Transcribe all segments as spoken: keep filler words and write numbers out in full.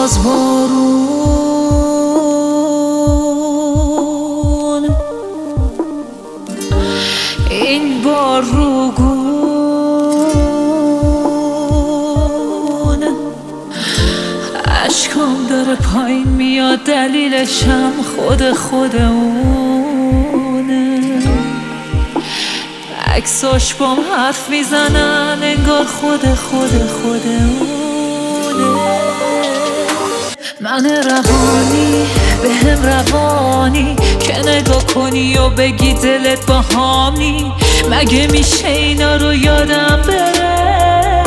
باز بارون این بار رو گون اشکام داره پایین میاد، دلیلشم خود خود اونه. عکساش بام حرف میزنن انگار خود خود خود اونه. من روانی به هم روانی که نگاه کنی و بگی دلت با هامی. مگه میشه اینا رو یادم بره؟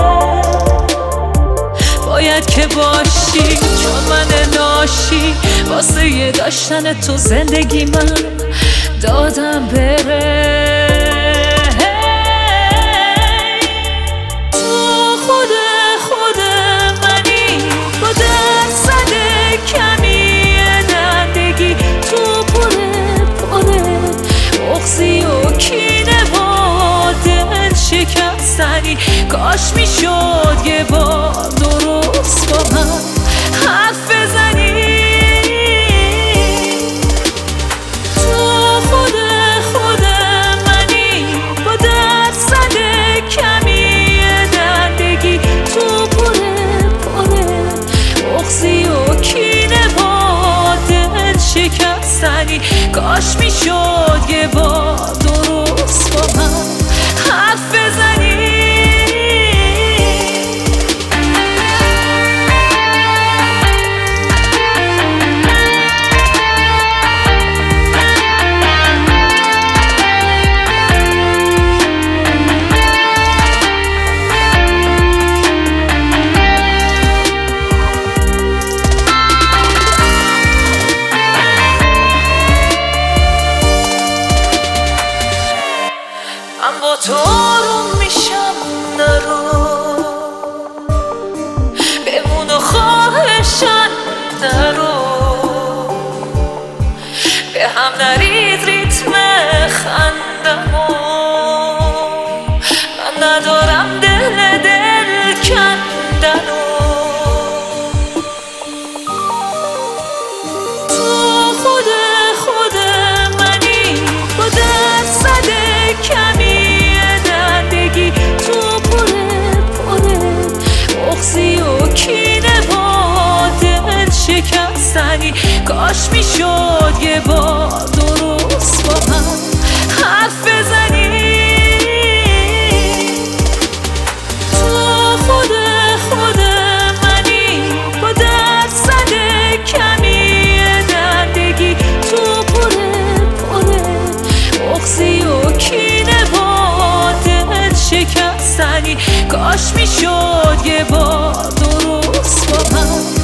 باید که باشی چون من ناشی واسه یه داشتن تو زندگی من دادم بره. کاش میشد یه بار درست با من حرف بزنی. تو خود خود منی با درد زده کمی دردگی، تو پره پره بغضی و کینه با دل شکستنی. کاش میشد یه بار درست با من حرف بزنی. من با تو آروم میشم نرو بمون و خواهشن نرو به هم نرید ریتم خندمو. من ندارم دل دل کندنو. تو خود خود منی با درد زده کمی شکستنی. کاش میشد یه بار درست با من حرف بزنی. تو خود خود منی با درد زده کمی دردگی، تو پره پره بغضی و کینه با دل شکستنی. کاش میشد یه بار درست با من